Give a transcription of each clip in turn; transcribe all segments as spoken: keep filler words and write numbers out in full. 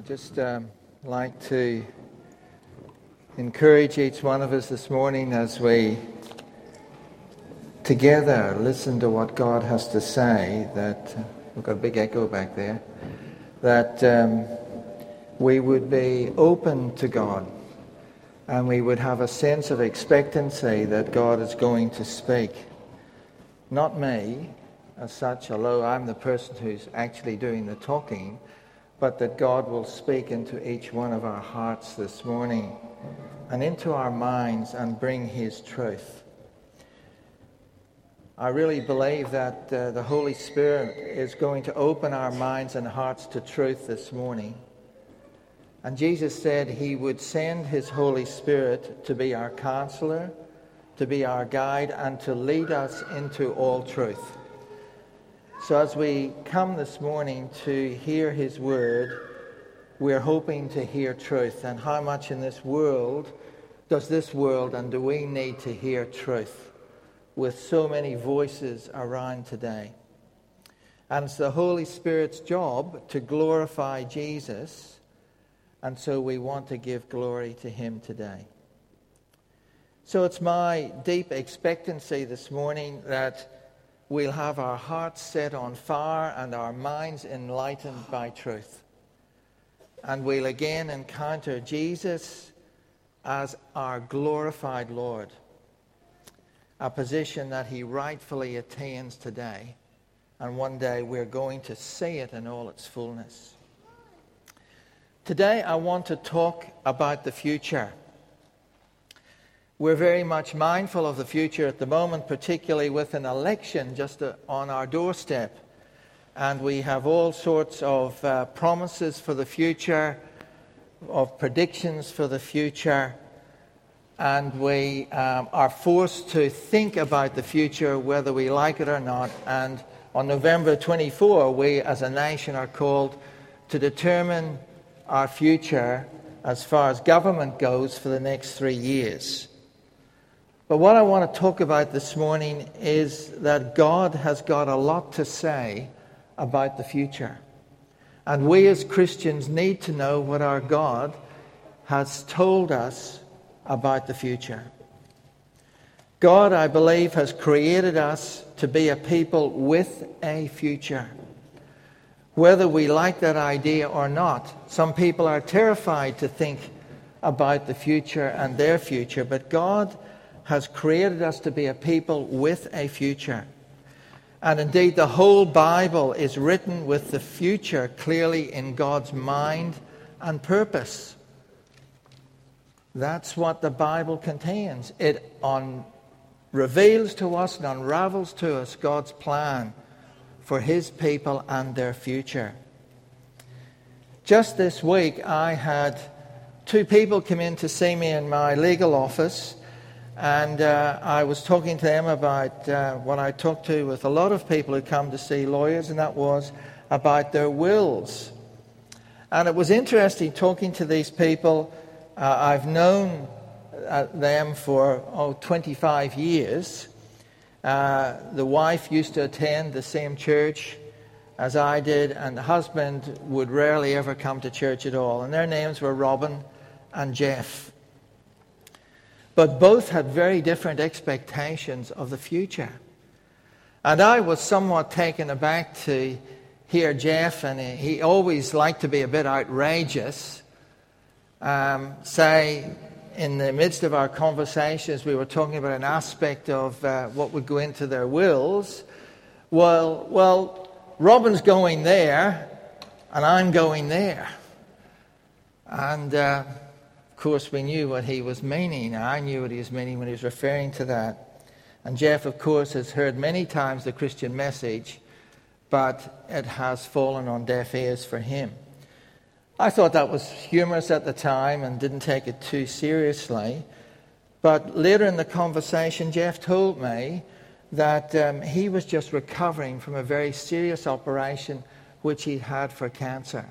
I'd just um, like to encourage each one of us this morning as we together listen to what God has to say, that uh, we've got a big echo back there, that um, we would be open to God and we would have a sense of expectancy that God is going to speak. Not me as such, although I'm the person who's actually doing the talking, but that God will speak into each one of our hearts this morning and into our minds and bring His truth. I really believe that uh, the Holy Spirit is going to open our minds and hearts to truth this morning. And Jesus said He would send His Holy Spirit to be our counselor, to be our guide, and to lead us into all truth. So as we come this morning to hear His word, we're hoping to hear truth. And how much in this world does this world and do we need to hear truth with so many voices around today? And it's the Holy Spirit's job to glorify Jesus, and so we want to give glory to Him today. So it's my deep expectancy this morning that we'll have our hearts set on fire and our minds enlightened by truth. And we'll again encounter Jesus as our glorified Lord, a position that He rightfully attains today. And one day we're going to see it in all its fullness. Today I want to talk about the future. We're very much mindful of the future at the moment, particularly with an election just on our doorstep. And we have all sorts of uh, promises for the future, of predictions for the future. And we um, are forced to think about the future, whether we like it or not. And on November twenty-fourth, we as a nation are called to determine our future as far as government goes for the next three years. But what I want to talk about this morning is that God has got a lot to say about the future. And we as Christians need to know what our God has told us about the future. God, I believe, has created us to be a people with a future. Whether we like that idea or not, some people are terrified to think about the future and their future, but God has created us to be a people with a future. And indeed, the whole Bible is written with the future clearly in God's mind and purpose. That's what the Bible contains. It on, reveals to us and unravels to us God's plan for His people and their future. Just this week, I had two people come in to see me in my legal office. And uh, I was talking to them about uh, what I talk to with a lot of people who come to see lawyers, and that was about their wills. And it was interesting talking to these people. Uh, I've known uh, them for oh, twenty-five years. Uh, the wife used to attend the same church as I did, and the husband would rarely ever come to church at all. And their names were Robin and Jeff. But both had very different expectations of the future. And I was somewhat taken aback to hear Jeff, and he always liked to be a bit outrageous, um, say in the midst of our conversations, we were talking about an aspect of uh, what would go into their wills. Well, well, Robin's going there, and I'm going there. And Uh, Of course, we knew what he was meaning. I knew what he was meaning when he was referring to that. And Jeff, of course, has heard many times the Christian message, but it has fallen on deaf ears for him. I thought that was humorous at the time and didn't take it too seriously. But later in the conversation, Jeff told me that um, he was just recovering from a very serious operation which he'd had for cancer.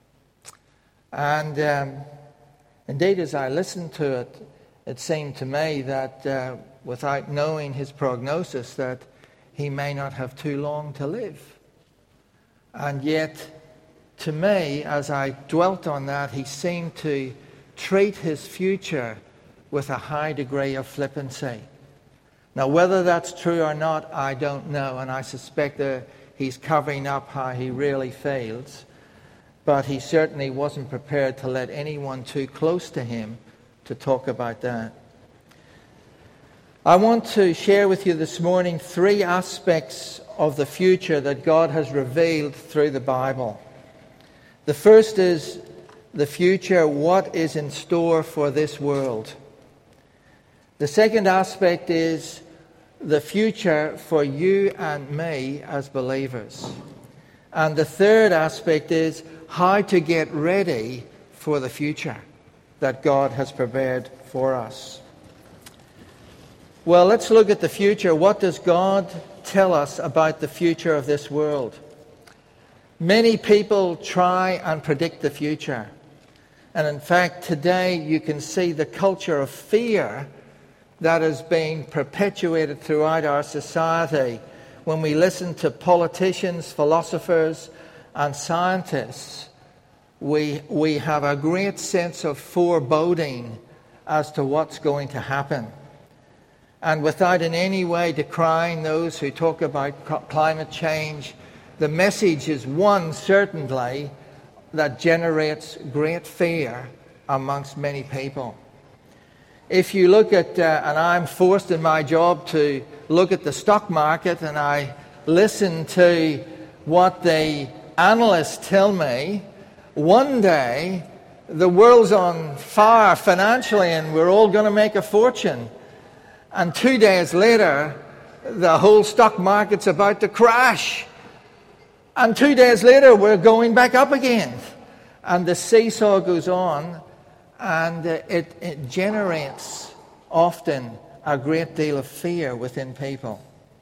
And Um, Indeed, as I listened to it, it seemed to me that uh, without knowing his prognosis, that he may not have too long to live. And yet, to me, as I dwelt on that, he seemed to treat his future with a high degree of flippancy. Now, whether that's true or not, I don't know, and I suspect that he's covering up how he really feels. But he certainly wasn't prepared to let anyone too close to him to talk about that. I want to share with you this morning three aspects of the future that God has revealed through the Bible. The first is the future, what is in store for this world. The second aspect is the future for you and me as believers. And the third aspect is how to get ready for the future that God has prepared for us. Well, let's look at the future. What does God tell us about the future of this world? Many people try and predict the future. And in fact, today you can see the culture of fear that is being perpetuated throughout our society when we listen to politicians, philosophers, and scientists. We, we have a great sense of foreboding as to what's going to happen. And without in any way decrying those who talk about climate change, the message is one, certainly, that generates great fear amongst many people. If you look at, uh, and I'm forced in my job to look at the stock market, and I listen to what the analysts tell me, one day the world's on fire financially and we're all going to make a fortune. And two days later, the whole stock market's about to crash. And two days later, we're going back up again. And the seesaw goes on, and it, it generates often a great deal of fear within people.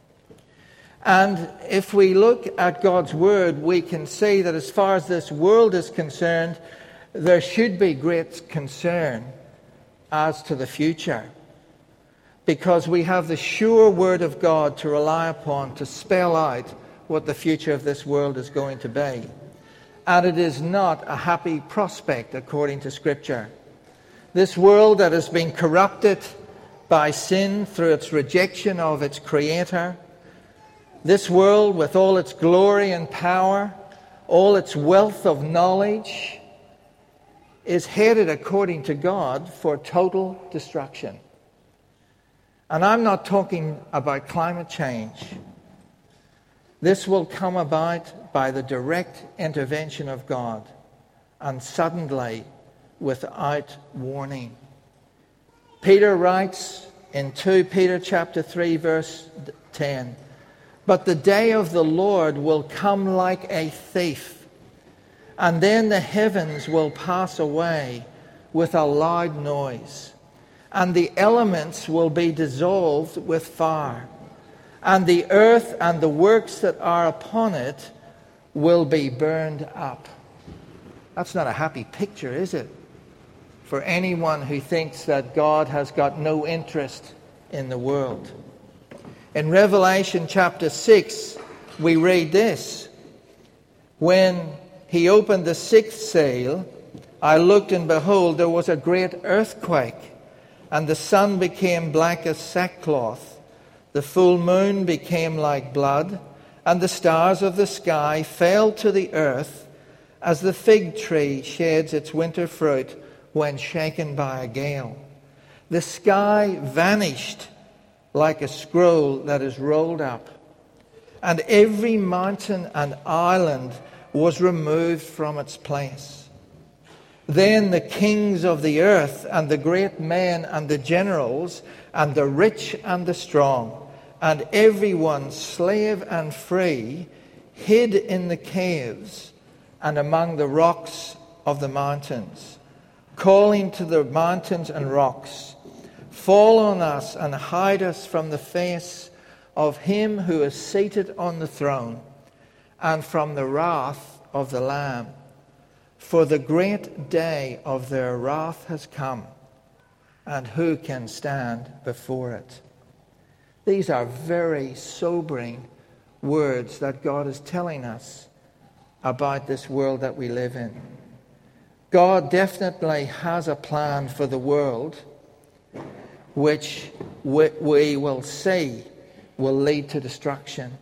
And if we look at God's Word, we can see that as far as this world is concerned, there should be great concern as to the future. Because we have the sure Word of God to rely upon to spell out what the future of this world is going to be. And it is not a happy prospect according to Scripture. This world that has been corrupted by sin through its rejection of its Creator, this world with all its glory and power, all its wealth of knowledge, is headed according to God for total destruction. And I'm not talking about climate change. This will come about by the direct intervention of God, and suddenly, without warning. Peter writes in Second Peter chapter three, verse ten, "But the day of the Lord will come like a thief, and then the heavens will pass away with a loud noise, and the elements will be dissolved with fire, and the earth and the works that are upon it will be burned up." That's not a happy picture, is it? For anyone who thinks that God has got no interest in the world. In Revelation chapter six, we read this: "When he opened the sixth seal, I looked, and behold, there was a great earthquake, and the sun became black as sackcloth. The full moon became like blood, and the stars of the sky fell to the earth, as the fig tree sheds its winter fruit when shaken by a gale. The sky vanished like a scroll that is rolled up, and every mountain and island was removed from its place. Then the kings of the earth, and the great men, and the generals, and the rich and the strong, and everyone, slave and free, hid in the caves and among the rocks of the mountains, calling to the mountains and rocks, "Fall on us and hide us from the face of him who is seated on the throne, and from the wrath of the Lamb. For the great day of their wrath has come, and who can stand before it?" These are very sobering words that God is telling us about this world that we live in. God definitely has a plan for the world which we will see will lead to destruction.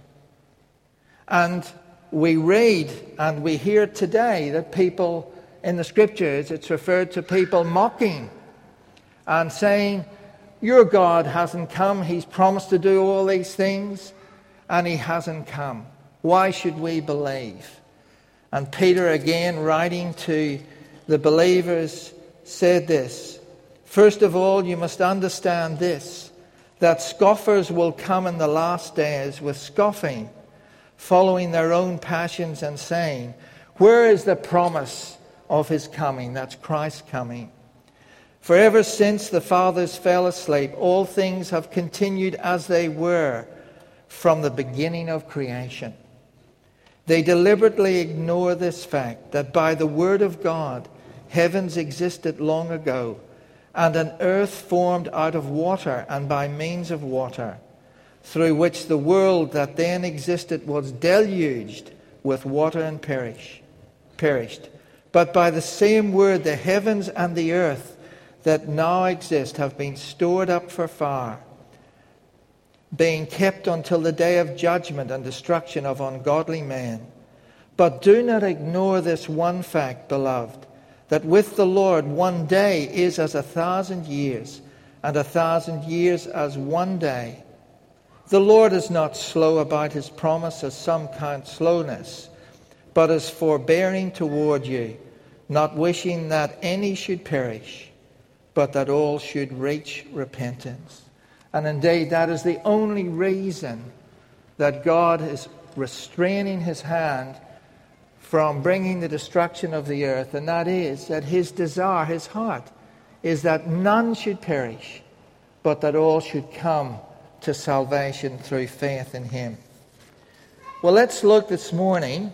And we read and we hear today that people in the Scriptures, it's referred to people mocking and saying, your God hasn't come. He's promised to do all these things and he hasn't come. Why should we believe? And Peter, again writing to the believers, said this, first of all, you must understand this, that scoffers will come in the last days with scoffing, following their own passions and saying, where is the promise of his coming? That's Christ's coming. For ever since the fathers fell asleep, all things have continued as they were from the beginning of creation. They deliberately ignore this fact that by the word of God, heavens existed long ago, and an earth formed out of water and by means of water, through which the world that then existed was deluged with water and perish, perished. But by the same word, the heavens and the earth that now exist have been stored up for fire, being kept until the day of judgment and destruction of ungodly men. But do not ignore this one fact, beloved, that with the Lord one day is as a thousand years, and a thousand years as one day. The Lord is not slow about his promise, as some count slowness, but is forbearing toward you, not wishing that any should perish, but that all should reach repentance. And indeed, that is the only reason that God is restraining his hand from bringing the destruction of the earth, and that is that his desire, his heart, is that none should perish, but that all should come to salvation through faith in him. Well, let's look this morning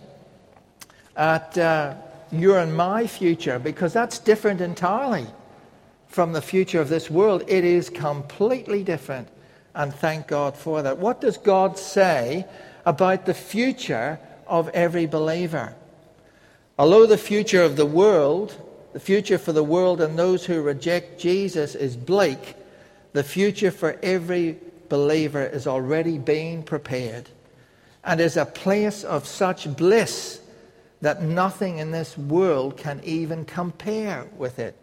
at uh, your and my future, because that's different entirely from the future of this world. It is completely different, and thank God for that. What does God say about the future of every believer? Although the future of the world, the future for the world and those who reject Jesus is bleak, the future for every believer is already being prepared and is a place of such bliss that nothing in this world can even compare with it.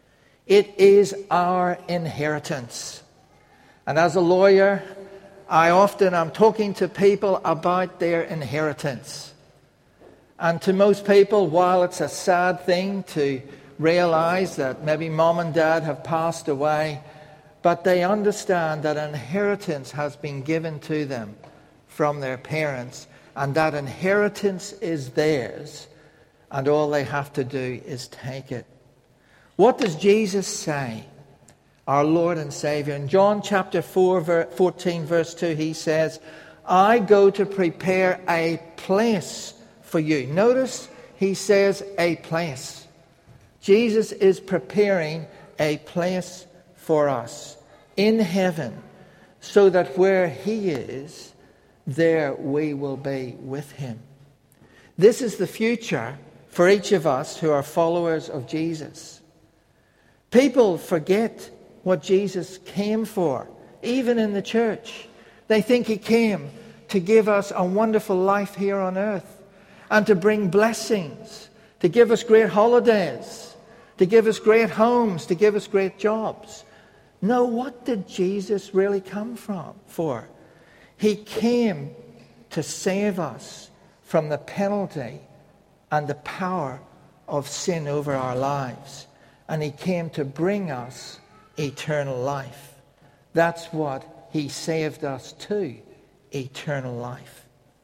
It is our inheritance. And as a lawyer, I often am talking to people about their inheritance. And to most people, while it's a sad thing to realize that maybe mom and dad have passed away, but they understand that inheritance has been given to them from their parents, and that inheritance is theirs, and all they have to do is take it. What does Jesus say, our Lord and Savior? In John chapter four, fourteen, verse two, he says, I go to prepare a place for you. Notice he says a place. Jesus is preparing a place for us in heaven, so that where he is, there we will be with him. This is the future for each of us who are followers of Jesus. People forget what Jesus came for, even in the church. They think he came to give us a wonderful life here on earth, and to bring blessings, to give us great holidays, to give us great homes, to give us great jobs. No, what did Jesus really come from for? He came to save us from the penalty and the power of sin over our lives. And he came to bring us eternal life. That's what he saved us to, eternal life.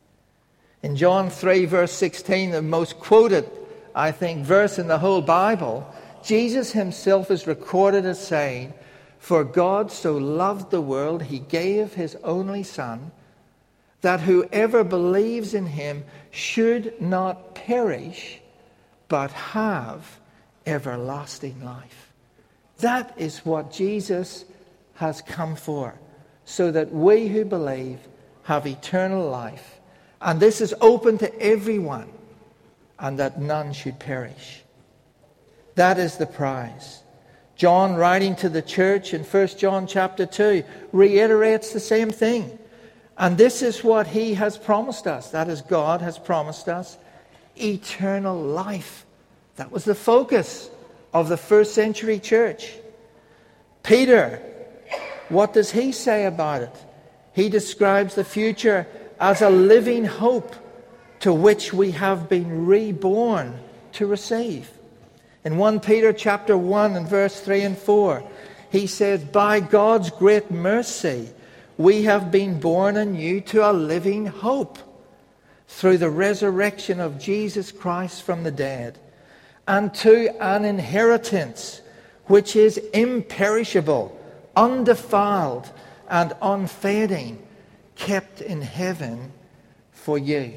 In John three, verse sixteen, the most quoted, I think, verse in the whole Bible, Jesus himself is recorded as saying, for God so loved the world, he gave his only Son, that whoever believes in him should not perish, but have everlasting life. That is what Jesus has come for, so that we who believe have eternal life. And this is open to everyone. and that none should perish. That is the prize. John, writing to the church in First John chapter two, reiterates the same thing. And this is what he has promised us. That is, God has promised us eternal life. That was the focus of the first century church. Peter, what does he say about it? He describes the future as a living hope to which we have been reborn to receive. In First Peter chapter one and verse three and four, he says, by God's great mercy, we have been born anew to a living hope through the resurrection of Jesus Christ from the dead, and to an inheritance which is imperishable, undefiled, and unfading, kept in heaven for you.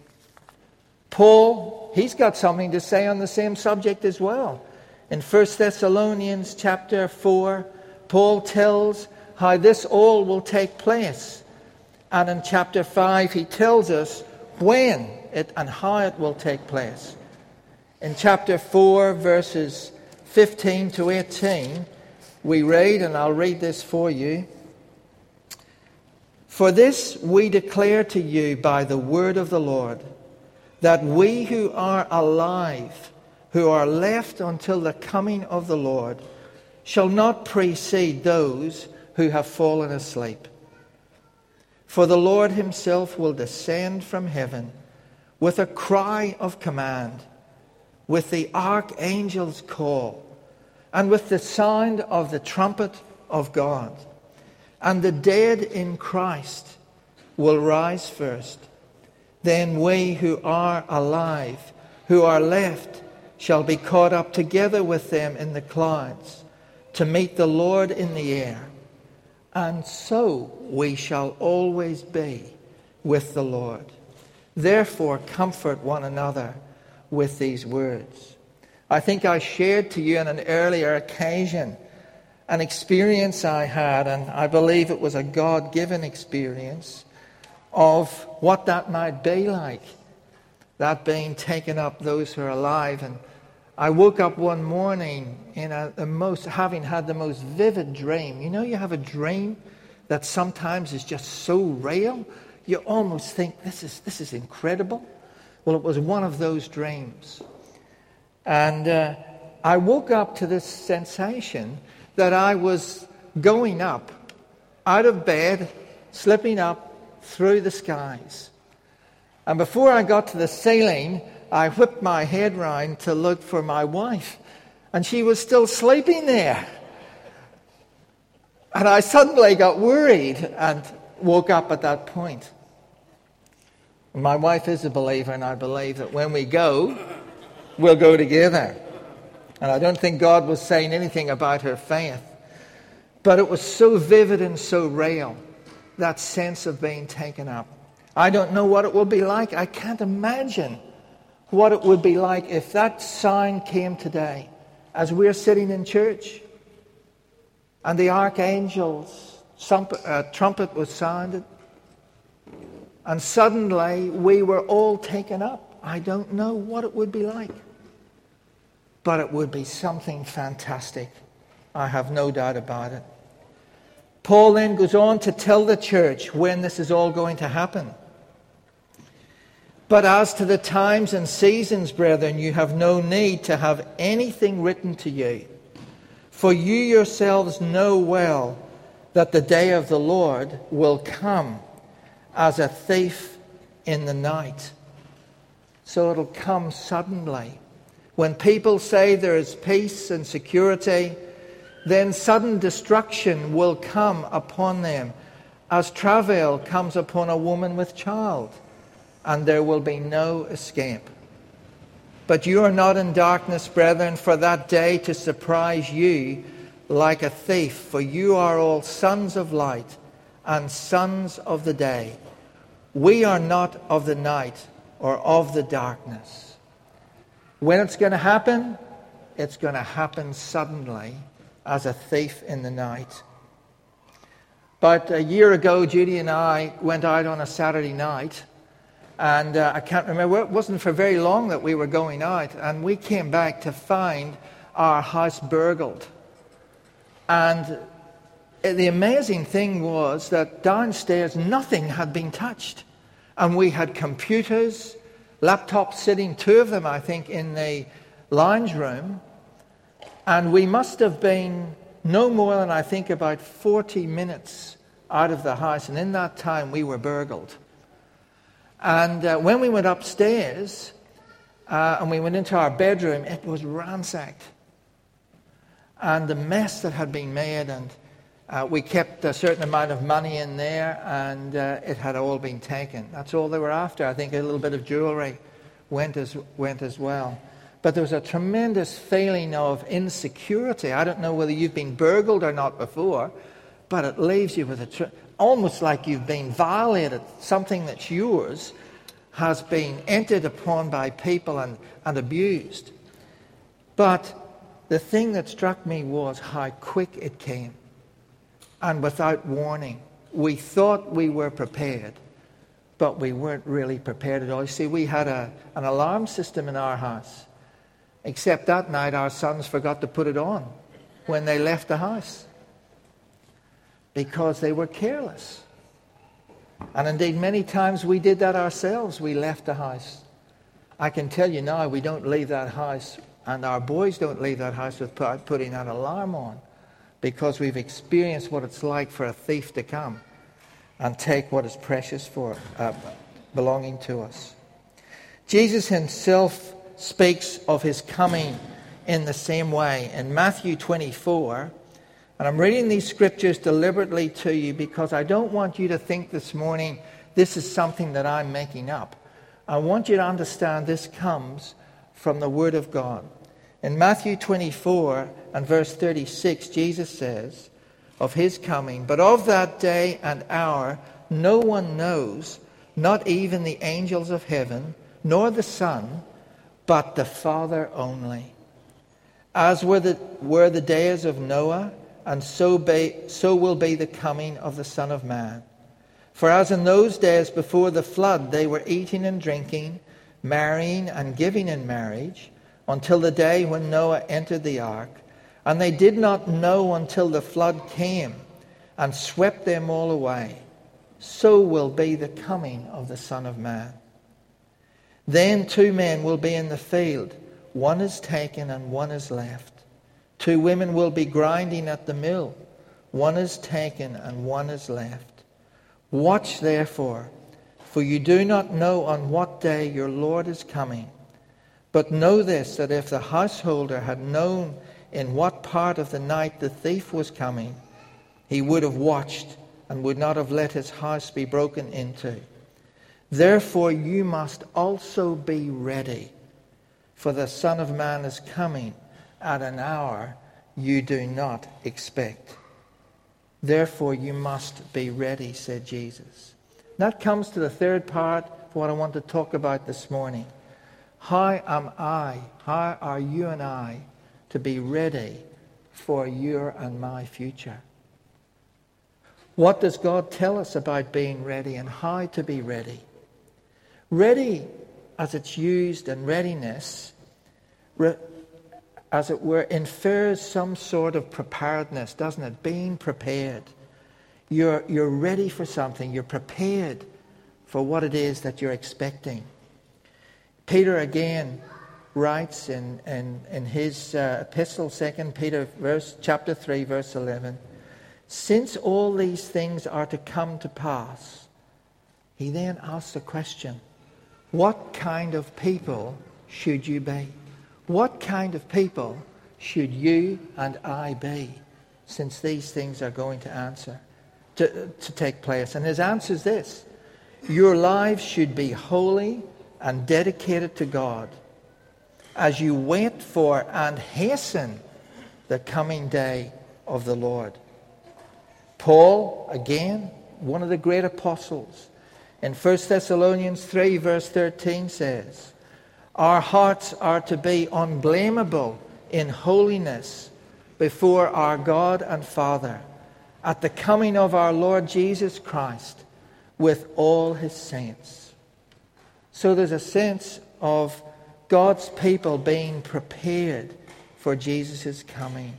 Paul, he's got something to say on the same subject as well. In First Thessalonians chapter four, Paul tells how this all will take place. And in chapter five, he tells us when it and how it will take place. In chapter four, verses fifteen to eighteen, we read, and I'll read this for you. For this we declare to you by the word of the Lord, that we who are alive, who are left until the coming of the Lord, shall not precede those who have fallen asleep. For the Lord himself will descend from heaven with a cry of command, with the archangel's call, and with the sound of the trumpet of God. And the dead in Christ will rise first. Then we who are alive, who are left, shall be caught up together with them in the clouds to meet the Lord in the air. And so we shall always be with the Lord. Therefore, comfort one another with these words. I think I shared to you on an earlier occasion an experience I had, and I believe it was a God-given experience, of what that might be like, that being taken up, those who are alive. And I woke up one morning in a, the most, having had the most vivid dream. You know, you have a dream that sometimes is just so real, you almost think, this is this is incredible. Well, it was one of those dreams. And uh, I woke up to this sensation that I was going up, out of bed, slipping up through the skies. And before I got to the ceiling, I whipped my head round to look for my wife. And she was still sleeping there. And I suddenly got worried and woke up at that point. My wife is a believer, and I believe that when we go, we'll go together. And I don't think God was saying anything about her faith. But it was so vivid and so real, that sense of being taken up. I don't know what it will be like. I can't imagine what it would be like if that sign came today as we're sitting in church and the archangel's trumpet was sounded and suddenly we were all taken up. I don't know what it would be like, but it would be something fantastic. I have no doubt about it. Paul then goes on to tell the church when this is all going to happen. But as to the times and seasons, brethren, you have no need to have anything written to you. For you yourselves know well that the day of the Lord will come as a thief in the night. So it'll come suddenly. When people say there is peace and security, then sudden destruction will come upon them, as travail comes upon a woman with child, and there will be no escape. But you are not in darkness, brethren, for that day to surprise you like a thief, for you are all sons of light and sons of the day. We are not of the night or of the darkness. When it's going to happen, it's going to happen suddenly, as a thief in the night. But a year ago, Judy and I went out on a Saturday night, And uh, I can't remember, it wasn't for very long that we were going out, and we came back to find our house burgled. And the amazing thing was that downstairs nothing had been touched. And we had computers, laptops sitting, two of them I think, in the lounge room. And we must have been no more than I think about forty minutes out of the house. And in that time we were burgled. And uh, when we went upstairs uh, and we went into our bedroom, it was ransacked. And the mess that had been made, and uh, we kept a certain amount of money in there, and uh, it had all been taken. That's all they were after. I think a little bit of jewelry went as went as well. But there was a tremendous feeling of insecurity. I don't know whether you've been burgled or not before, but it leaves you with a tr- almost like you've been violated. Something that's yours has been entered upon by people and, and abused. But the thing that struck me was how quick it came, and without warning. We thought we were prepared, but we weren't really prepared at all. You see, we had a, an alarm system in our house, except that night our sons forgot to put it on when they left the house because they were careless. And indeed, many times we did that ourselves. We left the house. I can tell you now, we don't leave that house, and our boys don't leave that house without putting that alarm on, because we've experienced what it's like for a thief to come and take what is precious for uh, belonging to us. Jesus himself speaks of his coming in the same way. In Matthew twenty-four, and I'm reading these scriptures deliberately to you because I don't want you to think this morning this is something that I'm making up. I want you to understand this comes from the Word of God. In Matthew twenty-four and verse thirty-six, Jesus says of his coming, "But of that day and hour no one knows, not even the angels of heaven, nor the Son, but the Father only. As were the, were the days of Noah, and so, be, so will be the coming of the Son of Man. For as in those days before the flood they were eating and drinking, marrying and giving in marriage, until the day when Noah entered the ark, and they did not know until the flood came and swept them all away, so will be the coming of the Son of Man. Then two men will be in the field, one is taken and one is left. Two women will be grinding at the mill, one is taken and one is left. Watch therefore, for you do not know on what day your Lord is coming. But know this, that if the householder had known in what part of the night the thief was coming, he would have watched and would not have let his house be broken into. Therefore you must also be ready, for the Son of Man is coming at an hour you do not expect." Therefore you must be ready, said Jesus. That comes to the third part of what I want to talk about this morning. How am I, how are you and I to be ready for your and my future? What does God tell us about being ready and how to be ready? Ready, as it's used, and readiness, re, as it were, infers some sort of preparedness, doesn't it? Being prepared. You're, you're ready for something. You're prepared for what it is that you're expecting. Peter again writes in, in, in his uh, epistle, Second Peter verse, chapter three, verse eleven, "Since all these things are to come to pass," he then asks a question. What kind of people should you be? What kind of people should you and I be, since these things are going to answer, to, to take place? And his answer is this: your lives should be holy and dedicated to God as you wait for and hasten the coming day of the Lord. Paul, again, one of the great apostles, in First Thessalonians three, verse thirteen says, "Our hearts are to be unblameable in holiness before our God and Father at the coming of our Lord Jesus Christ with all his saints." So there's a sense of God's people being prepared for Jesus' coming.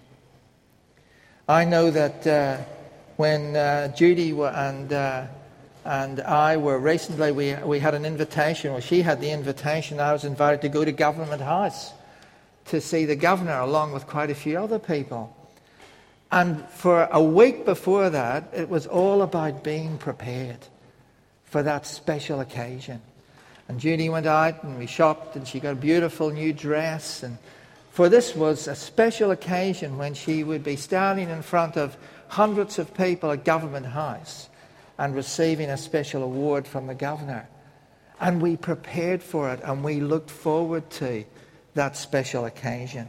I know that uh, when uh, Judy and uh, and I were recently, we we had an invitation, or she had the invitation, I was invited to go to Government House to see the governor along with quite a few other people. And for a week before that, it was all about being prepared for that special occasion. And Judy went out and we shopped and she got a beautiful new dress. And for this was a special occasion when she would be standing in front of hundreds of people at Government House and receiving a special award from the governor. And we prepared for it and we looked forward to that special occasion.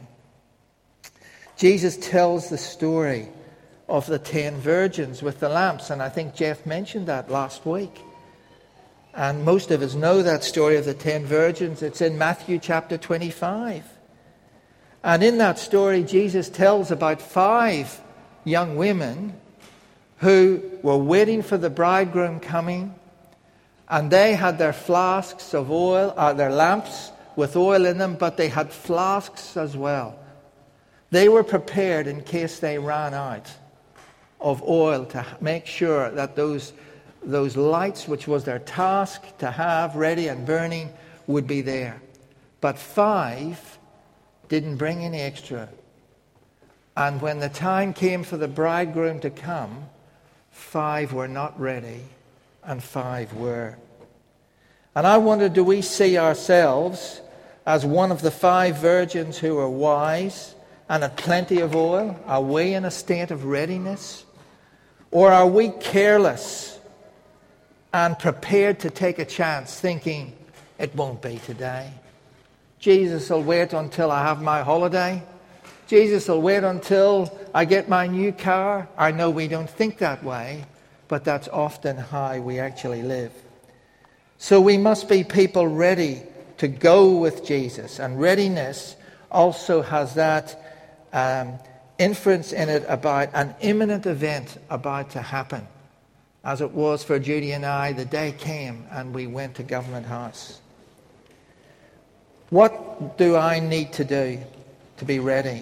Jesus tells the story of the ten virgins with the lamps, and I think Jeff mentioned that last week. And most of us know that story of the ten virgins. It's in Matthew chapter twenty-five. And in that story, Jesus tells about five young women who were waiting for the bridegroom coming, and they had their flasks of oil, or their lamps with oil in them, but they had flasks as well. They were prepared in case they ran out of oil to make sure that those, those lights, which was their task to have ready and burning, would be there. But five didn't bring any extra. And when the time came for the bridegroom to come, five were not ready and five were. And I wonder, do we see ourselves as one of the five virgins who are wise and had plenty of oil? Are we in a state of readiness? Or are we careless and prepared to take a chance, thinking, it won't be today? Jesus will wait until I have my holiday. Jesus will wait until I get my new car. I know we don't think that way, but that's often how we actually live. So we must be people ready to go with Jesus. And readiness also has that um, inference in it about an imminent event about to happen. As it was for Judy and I, the day came and we went to Government House. What do I need to do to be ready?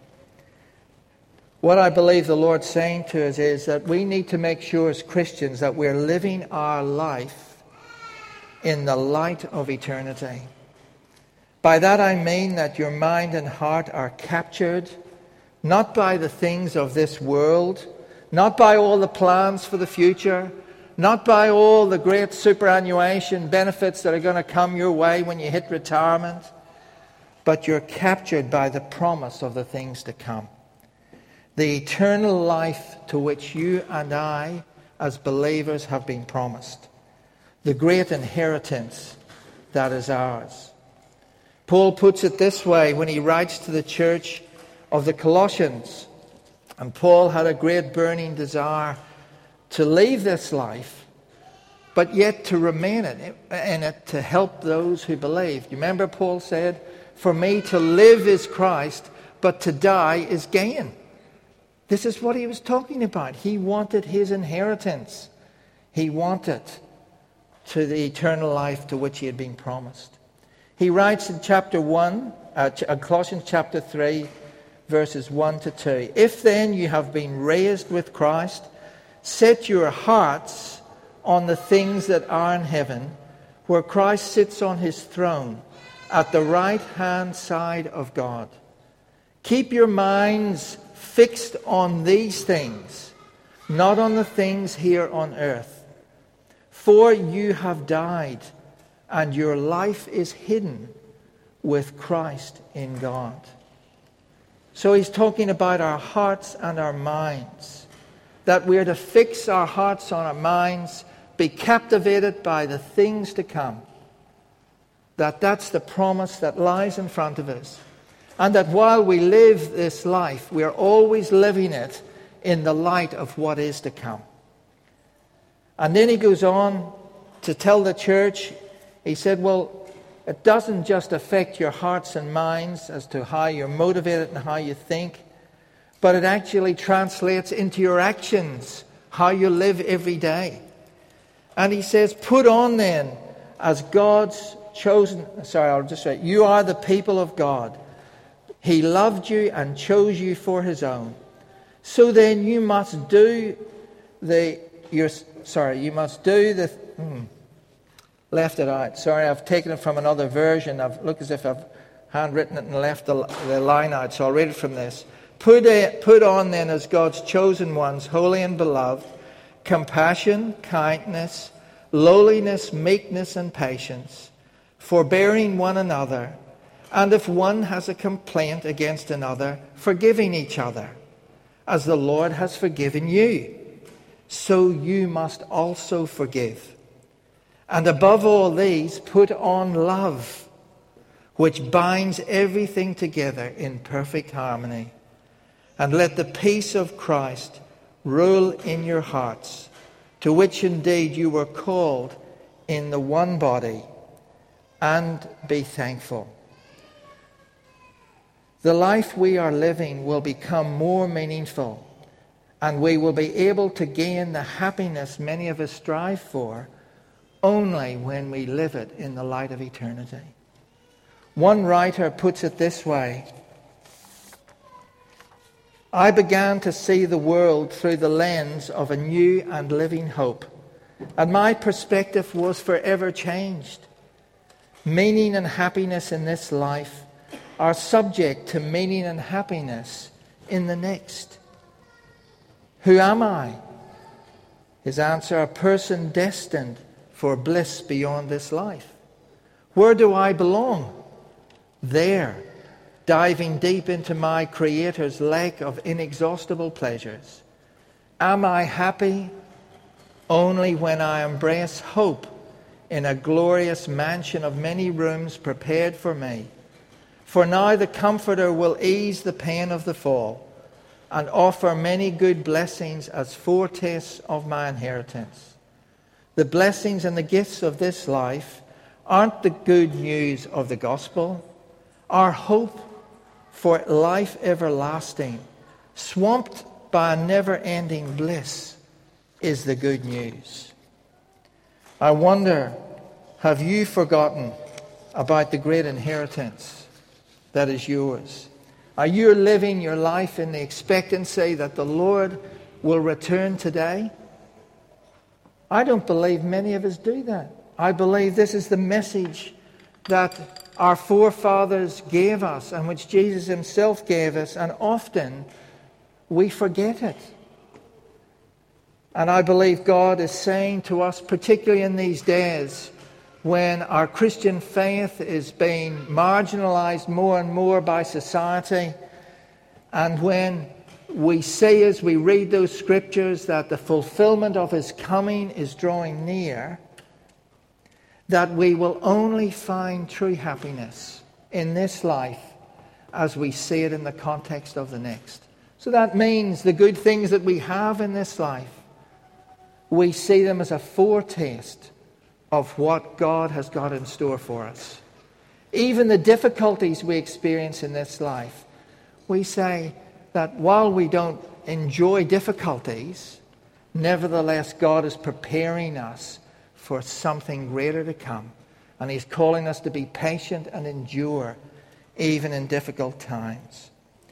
What I believe the Lord's saying to us is that we need to make sure as Christians that we're living our life in the light of eternity. By that I mean that your mind and heart are captured not by the things of this world, not by all the plans for the future, not by all the great superannuation benefits that are going to come your way when you hit retirement, but you're captured by the promise of the things to come. The eternal life to which you and I, as believers, have been promised. The great inheritance that is ours. Paul puts it this way when he writes to the church of the Colossians. And Paul had a great burning desire to leave this life, but yet to remain in it, in it to help those who believe. You remember Paul said, for me to live is Christ, but to die is gain. This is what he was talking about. He wanted his inheritance. He wanted to the eternal life to which he had been promised. He writes in chapter one, uh, Colossians chapter three, verses one to two. If then you have been raised with Christ, set your hearts on the things that are in heaven, where Christ sits on his throne at the right-hand side of God. Keep your minds fixed on these things, not on the things here on earth. For you have died, and your life is hidden with Christ in God. So he's talking about our hearts and our minds, that we're to fix our hearts on our minds, be captivated by the things to come, that that's the promise that lies in front of us, and that while we live this life, we are always living it in the light of what is to come. And then he goes on to tell the church, he said, well, it doesn't just affect your hearts and minds as to how you're motivated and how you think, but it actually translates into your actions, how you live every day. And he says, put on then as God's chosen, sorry, I'll just say, you are the people of God. He loved you and chose you for his own. So then you must do the, your, sorry, you must do the, hmm, left it out. Sorry, I've taken it from another version. I've looked as if I've handwritten it and left the, the line out, so I'll read it from this. Put, a, put on then as God's chosen ones, holy and beloved, compassion, kindness, lowliness, meekness, and patience, forbearing one another, and if one has a complaint against another, forgiving each other. As the Lord has forgiven you, so you must also forgive. And above all these, put on love, which binds everything together in perfect harmony. And let the peace of Christ rule in your hearts, to which indeed you were called in the one body, and be thankful. The life we are living will become more meaningful, and we will be able to gain the happiness many of us strive for only when we live it in the light of eternity. One writer puts it this way: I began to see the world through the lens of a new and living hope, and my perspective was forever changed. Meaning and happiness in this life are subject to meaning and happiness in the next. Who am I? His answer: a person destined for bliss beyond this life. Where do I belong? There, diving deep into my Creator's lake of inexhaustible pleasures. Am I happy? Only when I embrace hope in a glorious mansion of many rooms prepared for me. For now the Comforter will ease the pain of the fall and offer many good blessings as foretastes of my inheritance. The blessings and the gifts of this life aren't the good news of the gospel. Our hope for life everlasting, swamped by a never-ending bliss, is the good news. I wonder, have you forgotten about the great inheritance that is yours? Are you living your life in the expectancy that the Lord will return today? I don't believe many of us do that. I believe this is the message that our forefathers gave us and which Jesus himself gave us, and often we forget it. And I believe God is saying to us, particularly in these days when our Christian faith is being marginalized more and more by society, and when we see as we read those scriptures that the fulfillment of his coming is drawing near, that we will only find true happiness in this life as we see it in the context of the next. So that means the good things that we have in this life, we see them as a foretaste of what God has got in store for us. Even the difficulties we experience in this life, we say that while we don't enjoy difficulties, nevertheless God is preparing us for something greater to come. And he's calling us to be patient and endure even in difficult times.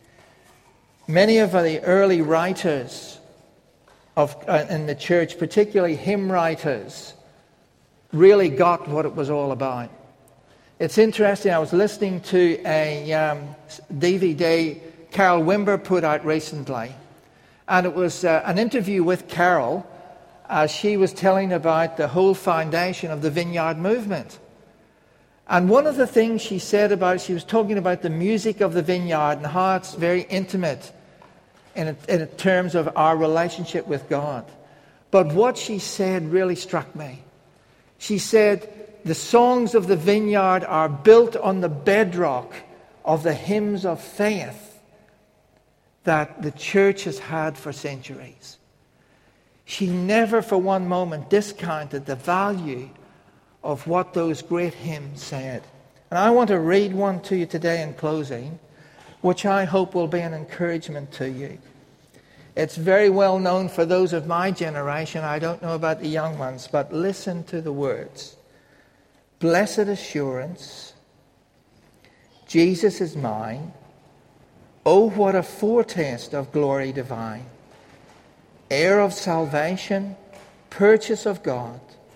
Many of the early writers of uh, in the church, particularly hymn writers, really got what it was all about. It's interesting, I was listening to a um, D V D Carol Wimber put out recently, and it was uh, an interview with Carol as she was telling about the whole foundation of the Vineyard movement. And one of the things she said about, she was talking about the music of the Vineyard and how it's very intimate in, in terms of our relationship with God. But what she said really struck me. She said, the songs of the Vineyard are built on the bedrock of the hymns of faith that the church has had for centuries. She never for one moment discounted the value of what those great hymns said. And I want to read one to you today in closing, which I hope will be an encouragement to you. It's very well known for those of my generation. I don't know about the young ones, but listen to the words. Blessed assurance, Jesus is mine. Oh, what a foretaste of glory divine. Heir of salvation, purchase of God,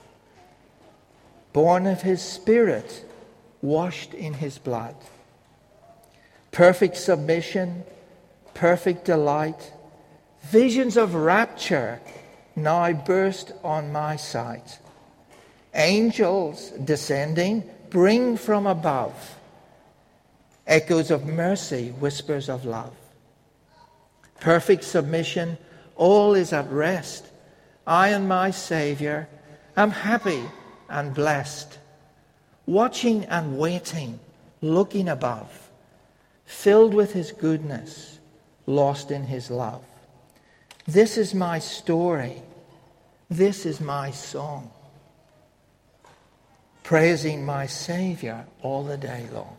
born of his Spirit, washed in his blood. Perfect submission, perfect delight, visions of rapture now burst on my sight. Angels descending bring from above echoes of mercy, whispers of love. Perfect submission, all is at rest. I and my Saviour am happy and blessed, watching and waiting, looking above, filled with his goodness, lost in his love. This is my story. This is my song, praising my Saviour all the day long.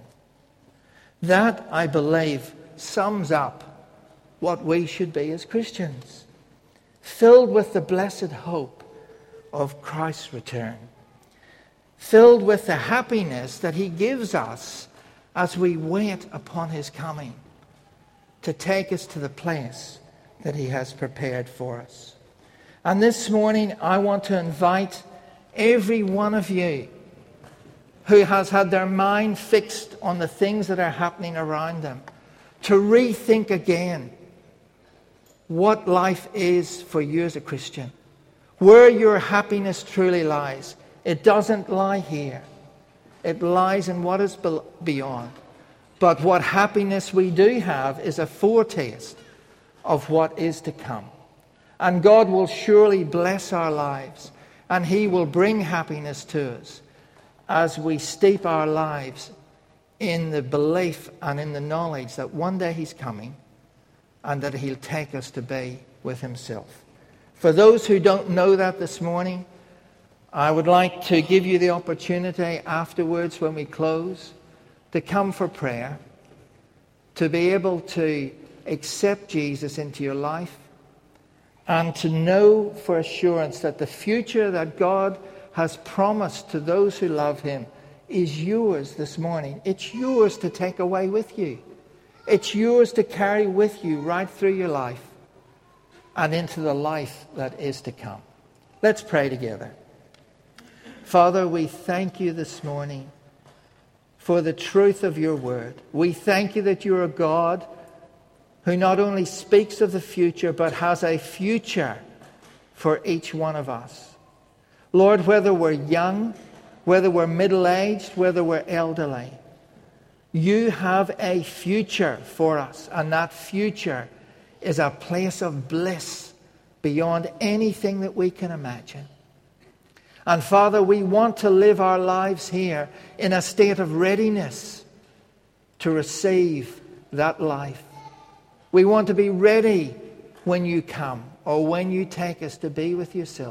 That, I believe, sums up what we should be as Christians, filled with the blessed hope of Christ's return, filled with the happiness that he gives us as we wait upon his coming to take us to the place that he has prepared for us. And this morning I want to invite every one of you who has had their mind fixed on the things that are happening around them to rethink again what life is for you as a Christian. Where your happiness truly lies. It doesn't lie here. It lies in what is beyond. But what happiness we do have is a foretaste of what is to come. And God will surely bless our lives, and he will bring happiness to us as we steep our lives in the belief and in the knowledge that one day he's coming and that he'll take us to be with himself. For those who don't know that this morning, I would like to give you the opportunity afterwards when we close to come for prayer, to be able to accept Jesus into your life, and to know for assurance that the future that God has promised to those who love him is yours this morning. It's yours to take away with you. It's yours to carry with you right through your life and into the life that is to come. Let's pray together. Father, we thank you this morning for the truth of your word. We thank you that you're a God who not only speaks of the future, but has a future for each one of us. Lord, whether we're young, whether we're middle-aged, whether we're elderly, you have a future for us, and that future is a place of bliss beyond anything that we can imagine. And Father, we want to live our lives here in a state of readiness to receive that life. We want to be ready when you come or when you take us to be with yourself.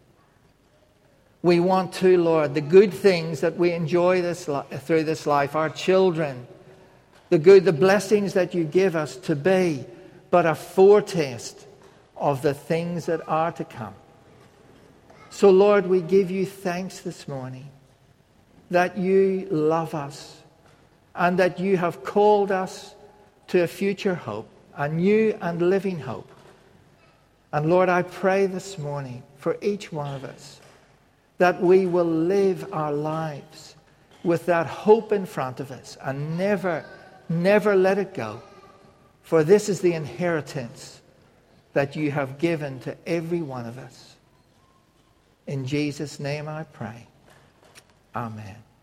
We want to, Lord, the good things that we enjoy this li- through this life, our children, the good, the blessings that you give us to be but a foretaste of the things that are to come. So, Lord, we give you thanks this morning that you love us and that you have called us to a future hope, a new and living hope. And Lord, I pray this morning for each one of us that we will live our lives with that hope in front of us and never, never let it go. For this is the inheritance that you have given to every one of us. In Jesus' name I pray. Amen.